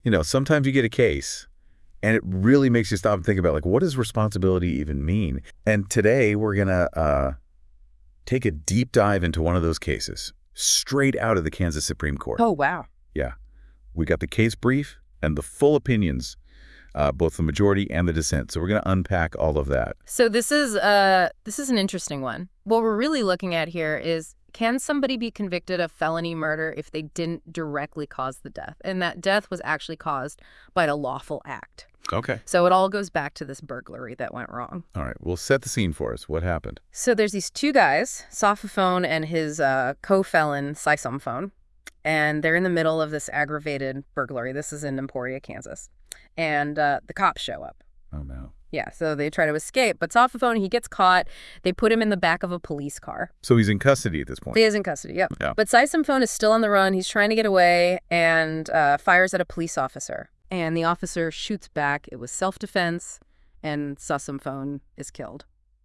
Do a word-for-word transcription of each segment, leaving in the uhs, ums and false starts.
You know, sometimes you get a case and it really makes you stop and think about, like, what does responsibility even mean? And today we're going to uh, take a deep dive into one of those cases straight out of the Kansas Supreme Court. Oh, wow. Yeah. We got the case brief and the full opinions, uh, both the majority and the dissent. So we're going to unpack all of that. So this is uh this is an interesting one. What we're really looking at here is, can somebody be convicted of felony murder if they didn't directly cause the death? And that death was actually caused by a lawful act. Okay. So it all goes back to this burglary that went wrong. All right. Well, set the scene for us. What happened? So there's these two guys, Sophophone and his uh, co-felon, Sisomphone, and they're in the middle of this aggravated burglary. This is in Emporia, Kansas. And uh, the cops show up. Oh, no. Yeah, so they try to escape. But Sophophone, he gets caught. They put him in the back of a police car. So he's in custody at this point. He is in custody, yep. Yeah. But Sisomphone is still on the run. He's trying to get away and uh, fires at a police officer. And the officer shoots back. It was self-defense, and Sisomphone is killed.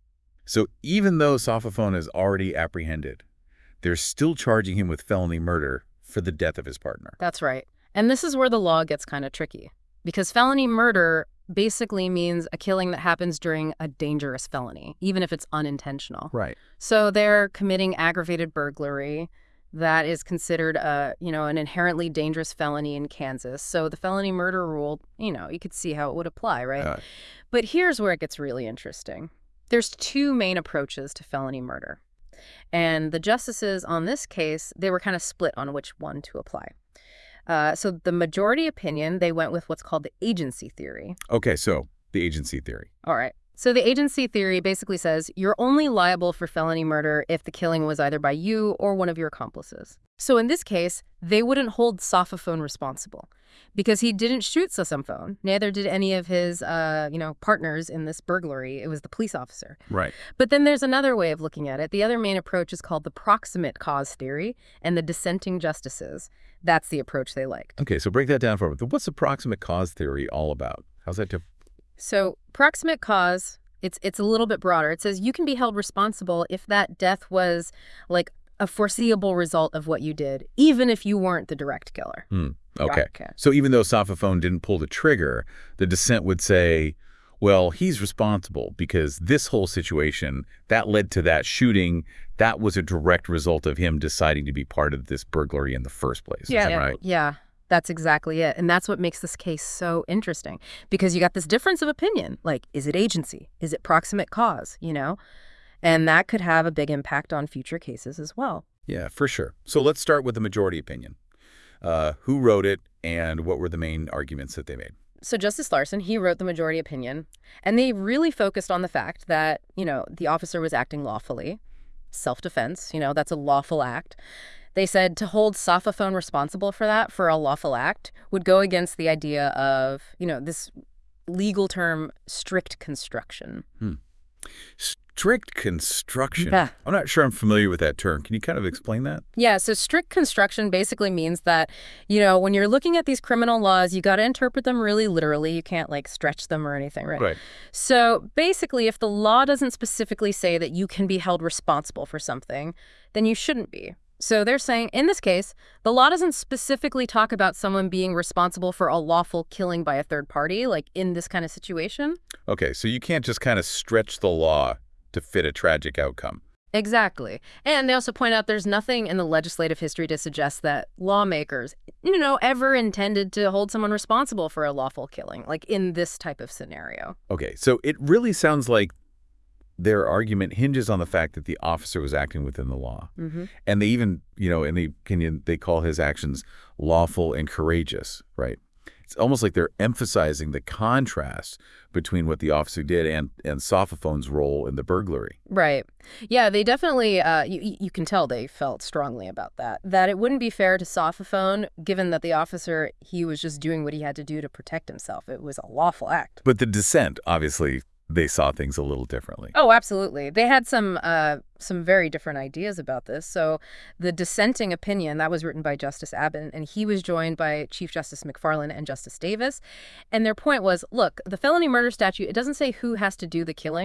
So even though Sophophone is already apprehended, they're still charging him with felony murder for the death of his partner. That's right. And this is where the law gets kind of tricky. Because felony murder basically means a killing that happens during a dangerous felony, even if it's unintentional. Right. So they're committing aggravated burglary. That is considered a, you know, an inherently dangerous felony in Kansas. So the felony murder rule, you know, you could see how it would apply, right? Uh, But here's where it gets really interesting. There's two main approaches to felony murder. And the justices on this case, they were kind of split on which one to apply. Uh, so the majority opinion, they went with what's called the agency theory. okay, so the agency theory. All right. So the agency theory basically says you're only liable for felony murder if the killing was either by you or one of your accomplices. So in this case, they wouldn't hold Sophophone responsible because he didn't shoot Sisomphone. Neither did any of his, uh, you know, partners in this burglary. It was the police officer. Right. But then there's another way of looking at it. The other main approach is called the proximate cause theory, and the dissenting justices, that's the approach they liked. Okay, so break that down for me. What's the proximate cause theory all about? How's that different? So proximate cause, it's it's a little bit broader. It says you can be held responsible if that death was like a foreseeable result of what you did, even if you weren't the direct killer. Hmm. Okay. Okay. So even though Sophophone didn't pull the trigger, the dissent would say, well, he's responsible because this whole situation, that led to that shooting, that was a direct result of him deciding to be part of this burglary in the first place. Yeah, Is that yeah, right? yeah. That's exactly it. And that's what makes this case so interesting because you got this difference of opinion. Like, is it agency? Is it proximate cause? You know? And that could have a big impact on future cases as well. Yeah, for sure. So let's start with the majority opinion. Uh, who wrote it and what were the main arguments that they made? So Justice Larson, he wrote the majority opinion, and they really focused on the fact that, you know, the officer was acting lawfully. Self-defense, you know, that's a lawful act. They said to hold Sophophone responsible for that, for a lawful act, would go against the idea of, you know, this legal term, strict construction. Hmm. Strict construction. Yeah. I'm not sure I'm familiar with that term. Can you kind of explain that? Yeah, so strict construction basically means that, you know, when you're looking at these criminal laws, you got to interpret them really literally. You can't, like, stretch them or anything, right? Right. So basically, if the law doesn't specifically say that you can be held responsible for something, then you shouldn't be. So they're saying, in this case, the law doesn't specifically talk about someone being responsible for a lawful killing by a third party, like in this kind of situation. Okay, so you can't just kind of stretch the law to fit a tragic outcome. Exactly. And they also point out there's nothing in the legislative history to suggest that lawmakers, you know, ever intended to hold someone responsible for a lawful killing, like in this type of scenario. Okay, so it really sounds like their argument hinges on the fact that the officer was acting within the law. Mm-hmm. And they even, you know, in the opinion, they call his actions lawful and courageous, right? It's almost like they're emphasizing the contrast between what the officer did and, and Sophophone's role in the burglary. Right. Yeah, they definitely, uh, you, you can tell they felt strongly about that, that it wouldn't be fair to Sophophone, given that the officer, he was just doing what he had to do to protect himself. It was a lawful act. But the dissent, obviously, they saw things a little differently. Oh, absolutely. They had some uh, some very different ideas about this. So the dissenting opinion, that was written by Justice Abbott, and he was joined by Chief Justice McFarland and Justice Davis. And their point was, look, the felony murder statute, it doesn't say who has to do the killing.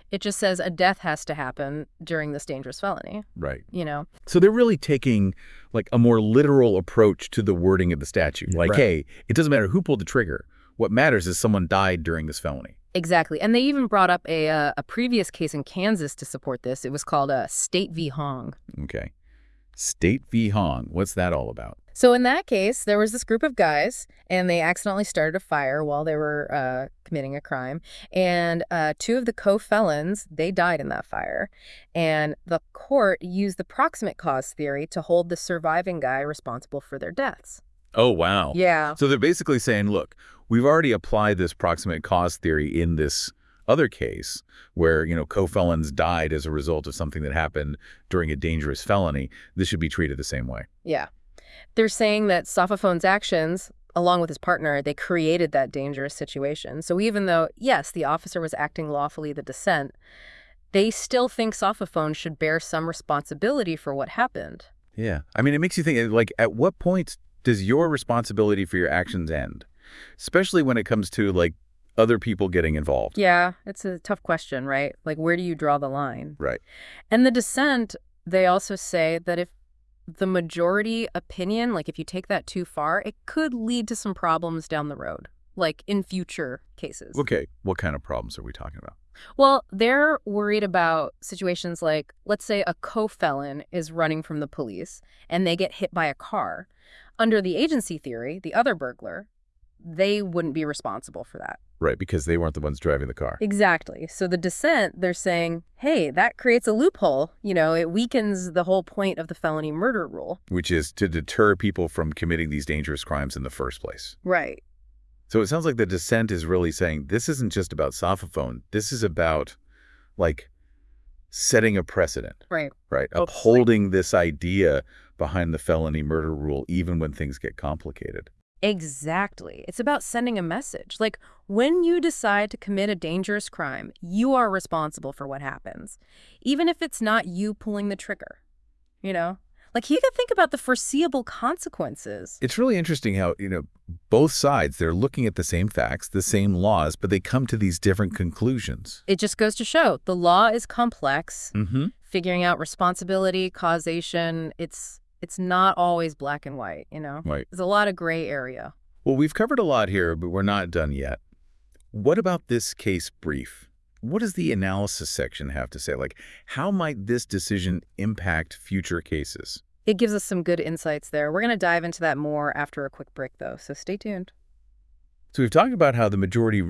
It just says a death has to happen during this dangerous felony, Right. you know? So they're really taking like a more literal approach to the wording of the statute. Like, Right. hey, it doesn't matter who pulled the trigger. What matters is someone died during this felony. Exactly. And they even brought up a, uh, a previous case in Kansas to support this. It was called uh, State v. Hong. Okay. State v. Hong. What's that all about? So in that case, there was this group of guys, and they accidentally started a fire while they were uh, committing a crime. And uh, two of the co-felons, they died in that fire. And the court used the proximate cause theory to hold the surviving guy responsible for their deaths. Oh, wow. Yeah. So they're basically saying, look, we've already applied this proximate cause theory in this other case where, you know, co-felons died as a result of something that happened during a dangerous felony. This should be treated the same way. Yeah. They're saying that Sophophon's actions, along with his partner, they created that dangerous situation. So even though, yes, the officer was acting lawfully, the dissent, they still think Sophophone should bear some responsibility for what happened. Yeah. I mean, it makes you think, like, at what point does your responsibility for your actions end? Especially when it comes to, like, other people getting involved. Yeah, it's a tough question, right? Like, where do you draw the line? Right. And the dissent, they also say that if the majority opinion, like if you take that too far, it could lead to some problems down the road, like in future cases. Okay. What kind of problems are we talking about? Well, they're worried about situations like, let's say a co-felon is running from the police and they get hit by a car. Under the agency theory, the other burglar, they wouldn't be responsible for that. Right, because they weren't the ones driving the car. Exactly. So the dissent, they're saying, hey, that creates a loophole. You know, it weakens the whole point of the felony murder rule. Which is to deter people from committing these dangerous crimes in the first place. Right. So it sounds like the dissent is really saying this isn't just about Sophophone. This is about, like, setting a precedent. Right. Right. Hopefully. Upholding this idea behind the felony murder rule, even when things get complicated. Exactly. It's about sending a message. Like, when you decide to commit a dangerous crime, you are responsible for what happens, even if it's not you pulling the trigger, you know? Like, you could think about the foreseeable consequences. It's really interesting how, you know, both sides, they're looking at the same facts, the same laws, but they come to these different conclusions. It just goes to show the law is complex. Mm-hmm. Figuring out responsibility, causation, it's it's not always black and white, you know? Right. There's a lot of gray area. Well, we've covered a lot here, but we're not done yet. What about this case brief? What does the analysis section have to say? Like, how might this decision impact future cases? It gives us some good insights there. We're going to dive into that more after a quick break, though, so stay tuned. So we've talked about how the majority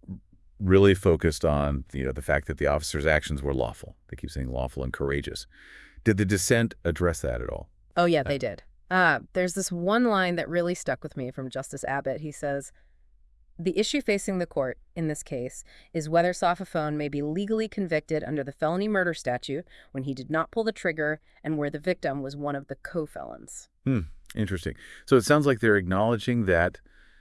really focused on, you know, the fact that the officer's actions were lawful. They keep saying lawful and courageous. Did the dissent address that at all? Oh, yeah, they did. Uh, there's this one line that really stuck with me from Justice Abbott. He says, the issue facing the court in this case is whether Sophophone may be legally convicted under the felony murder statute when he did not pull the trigger and where the victim was one of the co-felons. Hmm. Interesting. So it sounds like they're acknowledging that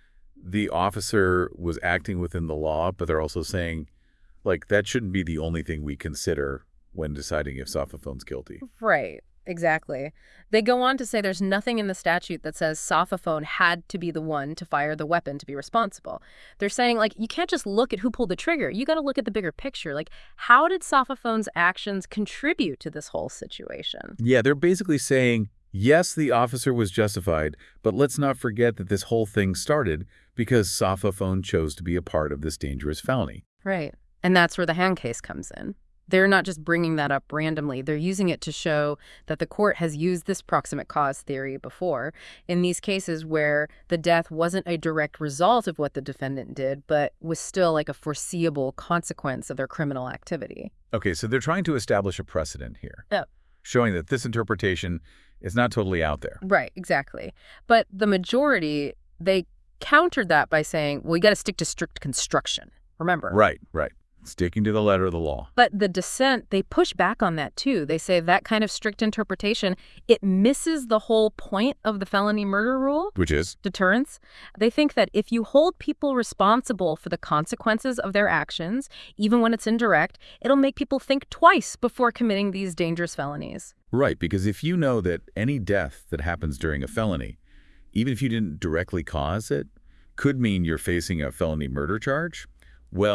the officer was acting within the law, but they're also saying, like, that shouldn't be the only thing we consider when deciding if Sophophone's guilty. Right. Exactly. They go on to say there's nothing in the statute that says Sophophone had to be the one to fire the weapon to be responsible. They're saying, like, you can't just look at who pulled the trigger. You got to look at the bigger picture. Like, how did Sophophone's actions contribute to this whole situation? Yeah, they're basically saying, yes, the officer was justified, but let's not forget that this whole thing started because Sophophone chose to be a part of this dangerous felony. Right. And that's where the hand case comes in. They're not just bringing that up randomly. They're using it to show that the court has used this proximate cause theory before in these cases where the death wasn't a direct result of what the defendant did, but was still like a foreseeable consequence of their criminal activity. Okay, so they're trying to establish a precedent here, Yeah. showing that this interpretation is not totally out there. Right, exactly. But the majority, they countered that by saying, well, you got to stick to strict construction. Remember? Right, right. Sticking to the letter of the law. But the dissent, they push back on that too. They say that kind of strict interpretation, it misses the whole point of the felony murder rule. Which is? Deterrence. They think that if you hold people responsible for the consequences of their actions, even when it's indirect, it'll make people think twice before committing these dangerous felonies. Right, because if you know that any death that happens during a felony, even if you didn't directly cause it, could mean you're facing a felony murder charge, well,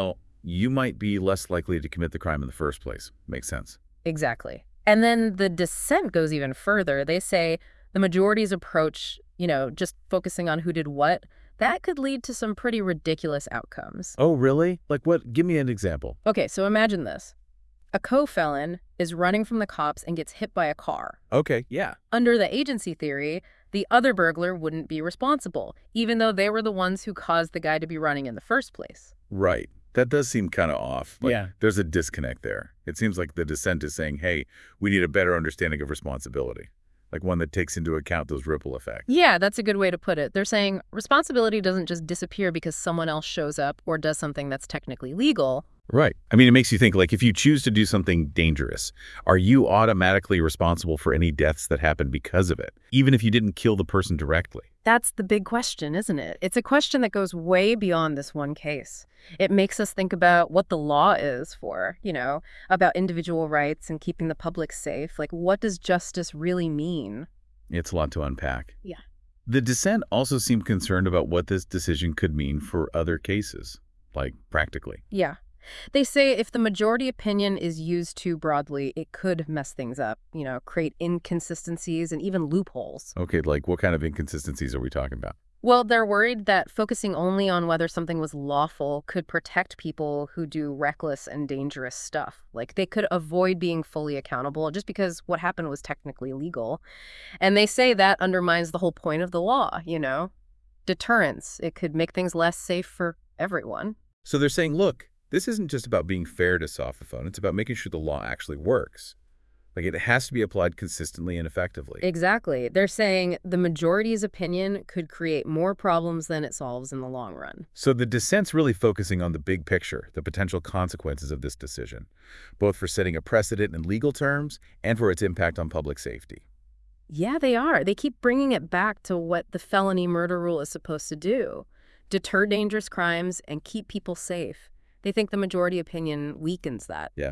you might be less likely to commit the crime in the first place. Makes sense. Exactly. And then the dissent goes even further. They say the majority's approach, you know, just focusing on who did what, that could lead to some pretty ridiculous outcomes. Oh, really? Like what? Give me an example. Okay, so imagine this. A co-felon is running from the cops and gets hit by a car. Okay, yeah. Under the agency theory, the other burglar wouldn't be responsible, even though they were the ones who caused the guy to be running in the first place. Right. That does seem kind of off. Like, Yeah. There's a disconnect there. It seems like the dissent is saying, hey, we need a better understanding of responsibility, like one that takes into account those ripple effects. Yeah, that's a good way to put it. They're saying responsibility doesn't just disappear because someone else shows up or does something that's technically legal. Right. I mean, it makes you think, like, if you choose to do something dangerous, are you automatically responsible for any deaths that happen because of it, even if you didn't kill the person directly? That's the big question, isn't it? It's a question that goes way beyond this one case. It makes us think about what the law is for, you know, about individual rights and keeping the public safe. Like, what does justice really mean? It's a lot to unpack. Yeah. The dissent also seemed concerned about what this decision could mean for other cases, like practically. Yeah. They say if the majority opinion is used too broadly, it could mess things up, you know, create inconsistencies and even loopholes. Okay, like what kind of inconsistencies are we talking about? Well, they're worried that focusing only on whether something was lawful could protect people who do reckless and dangerous stuff. Like, they could avoid being fully accountable just because what happened was technically legal. And they say that undermines the whole point of the law, you know? Deterrence. It could make things less safe for everyone. So they're saying, look, this isn't just about being fair to Sophophone. It's about making sure the law actually works. Like, it has to be applied consistently and effectively. Exactly. They're saying the majority's opinion could create more problems than it solves in the long run. So the dissent's really focusing on the big picture, the potential consequences of this decision, both for setting a precedent in legal terms and for its impact on public safety. Yeah, they are. They keep bringing it back to what the felony murder rule is supposed to do: deter dangerous crimes and keep people safe. They think the majority opinion weakens that. Yeah.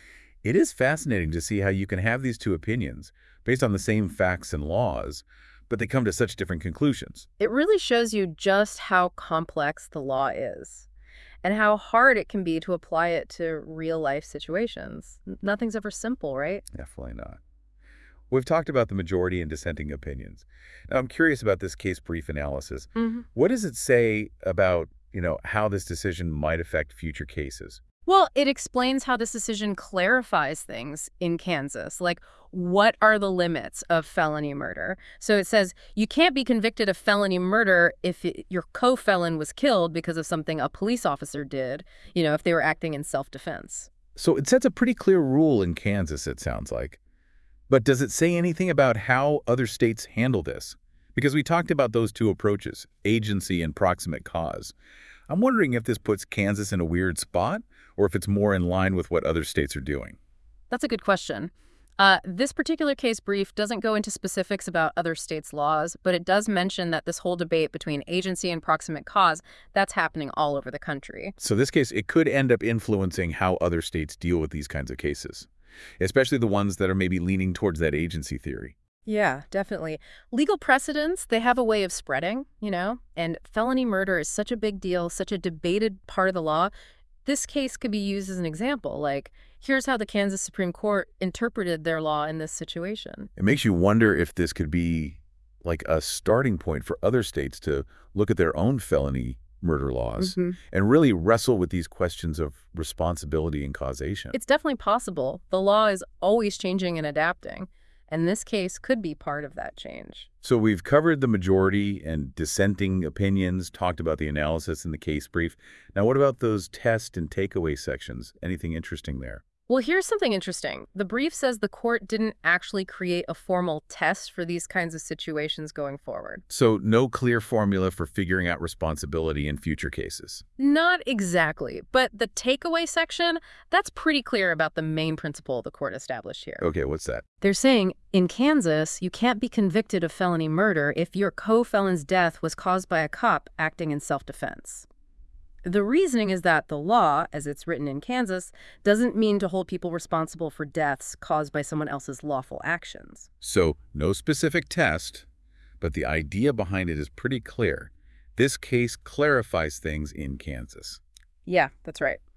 It is fascinating to see how you can have these two opinions based on the same facts and laws, but they come to such different conclusions. It really shows you just how complex the law is and how hard it can be to apply it to real-life situations. N- Nothing's ever simple, right? Definitely not. We've talked about the majority and dissenting opinions. Now, I'm curious about this case brief analysis. Mm-hmm. What does it say about, you know, how this decision might affect future cases? Well, it explains how this decision clarifies things in Kansas, like what are the limits of felony murder. So it says you can't be convicted of felony murder if it, your co-felon was killed because of something a police officer did, you know, if they were acting in self-defense. So it sets a pretty clear rule in Kansas, it sounds like. But does it say anything about how other states handle this? Because we talked about those two approaches, agency and proximate cause. I'm wondering if this puts Kansas in a weird spot or if it's more in line with what other states are doing. That's a good question. Uh, this particular case brief doesn't go into specifics about other states' laws, but it does mention that this whole debate between agency and proximate cause, that's happening all over the country. So this case, it could end up influencing how other states deal with these kinds of cases, especially the ones that are maybe leaning towards that agency theory. Yeah, definitely. Legal precedents, they have a way of spreading, you know, and felony murder is such a big deal, such a debated part of the law. This case could be used as an example, like, here's how the Kansas Supreme Court interpreted their law in this situation. It makes you wonder if this could be like a starting point for other states to look at their own felony murder laws Mm-hmm. and really wrestle with these questions of responsibility and causation. It's definitely possible. The law is always changing and adapting, and this case could be part of that change. So we've covered the majority and dissenting opinions, talked about the analysis in the case brief. Now, what about those test and takeaway sections? Anything interesting there? Well, here's something interesting. The brief says the court didn't actually create a formal test for these kinds of situations going forward. So no clear formula for figuring out responsibility in future cases. Not exactly, but the takeaway section, that's pretty clear about the main principle the court established here. Okay, what's that? They're saying, in Kansas, you can't be convicted of felony murder if your co-felon's death was caused by a cop acting in self-defense. The reasoning is that the law, as it's written in Kansas, doesn't mean to hold people responsible for deaths caused by someone else's lawful actions. So no specific test, but the idea behind it is pretty clear. This case clarifies things in Kansas. Yeah, that's right.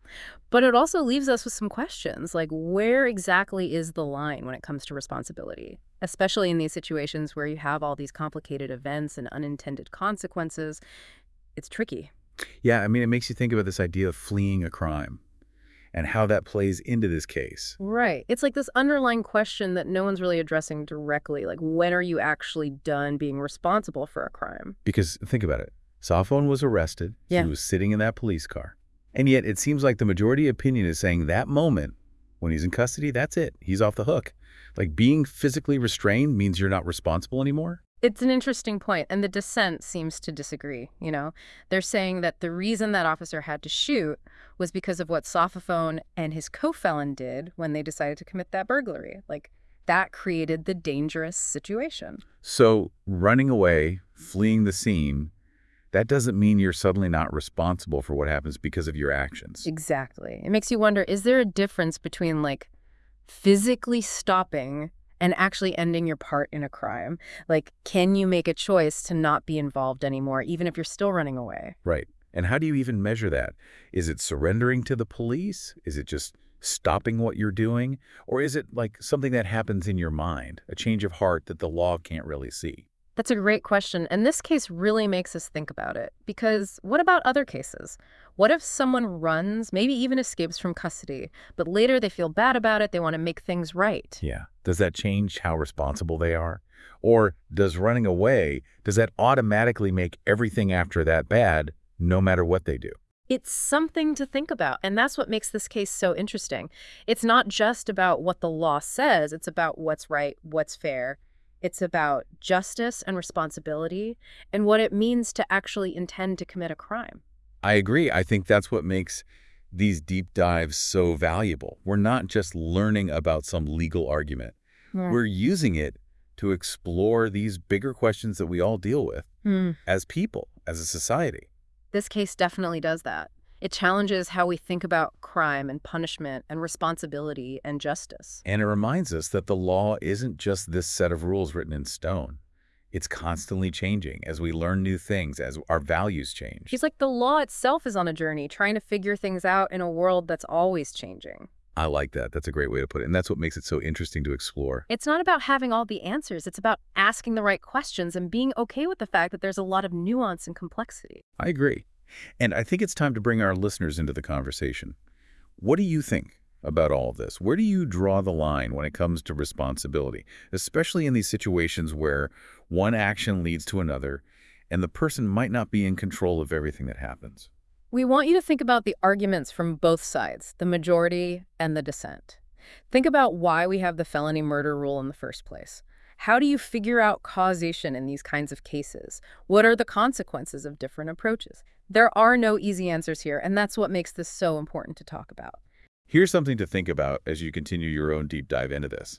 But it also leaves us with some questions, like where exactly is the line when it comes to responsibility? Especially in these situations where you have all these complicated events and unintended consequences. It's tricky. Yeah, I mean, it makes you think about this idea of fleeing a crime and how that plays into this case. Right. It's like this underlying question that no one's really addressing directly. Like, when are you actually done being responsible for a crime? Because think about it. Safon was arrested. Yeah. He was sitting in that police car. And yet it seems like the majority opinion is saying that moment when he's in custody, that's it. He's off the hook. Like being physically restrained means you're not responsible anymore. It's an interesting point, and the dissent seems to disagree, you know? They're saying that the reason that officer had to shoot was because of what Safafone and his co-felon did when they decided to commit that burglary. Like, that created the dangerous situation. So running away, fleeing the scene, that doesn't mean you're suddenly not responsible for what happens because of your actions. Exactly. It makes you wonder, is there a difference between, like, physically stopping and actually ending your part in a crime? Like, can you make a choice to not be involved anymore, even if you're still running away? Right. And how do you even measure that? Is it surrendering to the police? Is it just stopping what you're doing? Or is it like something that happens in your mind, a change of heart that the law can't really see? That's a great question, and this case really makes us think about it. Because what about other cases? What if someone runs, maybe even escapes from custody, but later they feel bad about it, they want to make things right? Yeah. Does that change how responsible they are? Or does running away, does that automatically make everything after that bad, no matter what they do? It's something to think about, and that's what makes this case so interesting. It's not just about what the law says, it's about what's right, what's fair. It's about justice and responsibility and what it means to actually intend to commit a crime. I agree. I think that's what makes these deep dives so valuable. We're not just learning about some legal argument. Yeah. We're using it to explore these bigger questions that we all deal with Hmm. as people, as a society. This case definitely does that. It challenges how we think about crime and punishment and responsibility and justice. And it reminds us that the law isn't just this set of rules written in stone. It's constantly changing as we learn new things, as our values change. She's like the law itself is on a journey, trying to figure things out in a world that's always changing. I like that. That's a great way to put it. And that's what makes it so interesting to explore. It's not about having all the answers. It's about asking the right questions and being okay with the fact that there's a lot of nuance and complexity. I agree. And I think it's time to bring our listeners into the conversation. What do you think about all of this? Where do you draw the line when it comes to responsibility, especially in these situations where one action leads to another and the person might not be in control of everything that happens? We want you to think about the arguments from both sides, the majority and the dissent. Think about why we have the felony murder rule in the first place. How do you figure out causation in these kinds of cases? What are the consequences of different approaches? There are no easy answers here, and that's what makes this so important to talk about. Here's something to think about as you continue your own deep dive into this.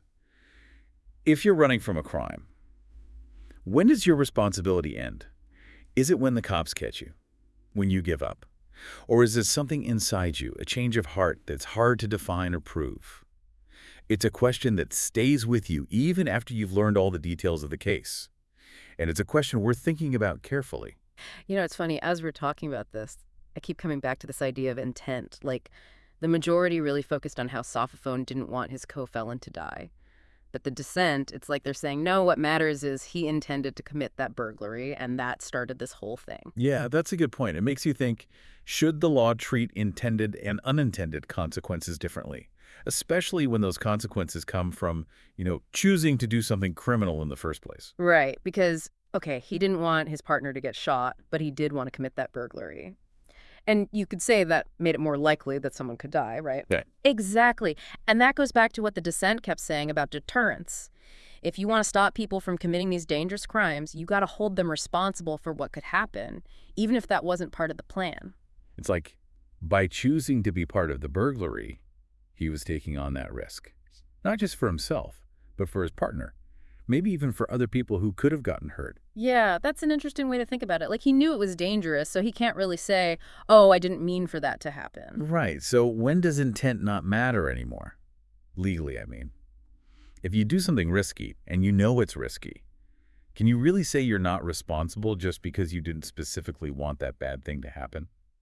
If you're running from a crime, when does your responsibility end? Is it when the cops catch you? When you give up? Or is it something inside you, a change of heart that's hard to define or prove? It's a question that stays with you even after you've learned all the details of the case. And it's a question worth thinking about carefully. You know, it's funny, as we're talking about this, I keep coming back to this idea of intent. Like, the majority really focused on how Safafone didn't want his co-felon to die. But the dissent, it's like they're saying, no, what matters is he intended to commit that burglary, and that started this whole thing. Yeah, that's a good point. It makes you think, should the law treat intended and unintended consequences differently? Especially when those consequences come from, you know, choosing to do something criminal in the first place. Right, because, okay, he didn't want his partner to get shot, but he did want to commit that burglary. And you could say that made it more likely that someone could die, right? Yeah. Exactly. And that goes back to what the dissent kept saying about deterrence. If you want to stop people from committing these dangerous crimes, you got to hold them responsible for what could happen, even if that wasn't part of the plan. It's like, by choosing to be part of the burglary, he was taking on that risk. Not just for himself, but for his partner. Maybe even for other people who could have gotten hurt. Yeah, that's an interesting way to think about it. Like, he knew it was dangerous, so he can't really say, oh, I didn't mean for that to happen. Right. So when does intent not matter anymore? Legally, I mean. If you do something risky, and you know it's risky, can you really say you're not responsible just because you didn't specifically want that bad thing to happen?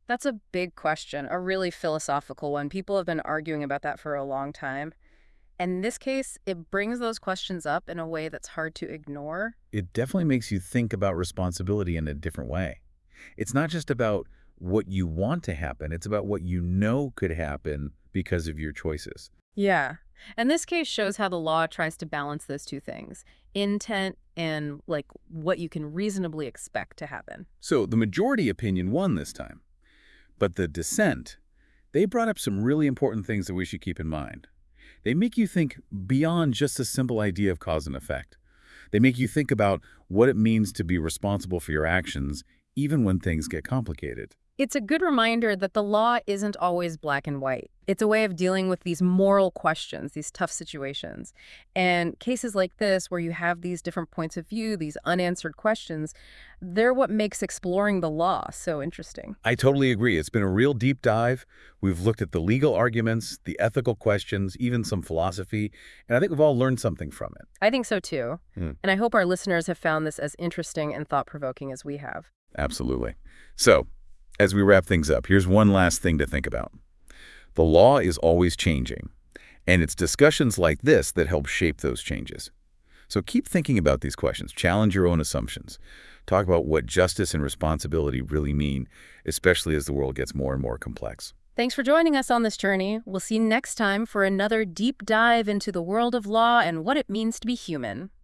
That's a big question, a really philosophical one. People have been arguing about that for a long time. And in this case, it brings those questions up in a way that's hard to ignore. It definitely makes you think about responsibility in a different way. It's not just about what you want to happen, it's about what you know could happen because of your choices. Yeah. And this case shows how the law tries to balance those two things, intent and, like, what you can reasonably expect to happen. So the majority opinion won this time. But the dissent, they brought up some really important things that we should keep in mind. They make you think beyond just a simple idea of cause and effect. They make you think about what it means to be responsible for your actions, even when things get complicated. It's a good reminder that the law isn't always black and white. It's a way of dealing with these moral questions, these tough situations. And cases like this, where you have these different points of view, these unanswered questions, they're what makes exploring the law so interesting. I totally agree. It's been a real deep dive. We've looked at the legal arguments, the ethical questions, even some philosophy, and I think we've all learned something from it. I think so, too. Hmm. And I hope our listeners have found this as interesting and thought-provoking as we have. Absolutely. So, as we wrap things up, here's one last thing to think about. The law is always changing, and it's discussions like this that help shape those changes. So keep thinking about these questions. Challenge your own assumptions. Talk about what justice and responsibility really mean, especially as the world gets more and more complex. Thanks for joining us on this journey. We'll see you next time for another deep dive into the world of law and what it means to be human.